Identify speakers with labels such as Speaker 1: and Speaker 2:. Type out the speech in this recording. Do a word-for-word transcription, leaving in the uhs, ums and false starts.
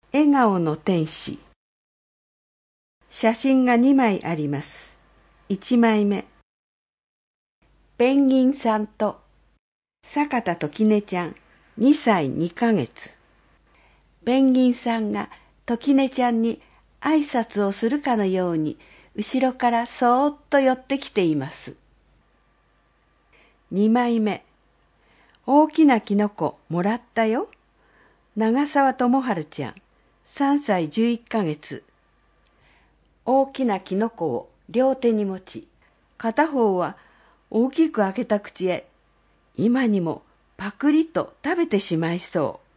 Speaker 1: 笑顔の天使。写真がにまいあります。いちまいめ。ペンギンさんと坂田ときねちゃんにさいにかげつ。ペンギンさんがときねちゃんに挨拶をするかのように後ろからそーっと寄ってきています。にまいめ。大きなキノコもらったよ。長澤智春ちゃんさんさいじゅういっかげつ。大きなキノコを両手に持ち、片方は大きく開けた口へ今にもパクリと食べてしまいそう。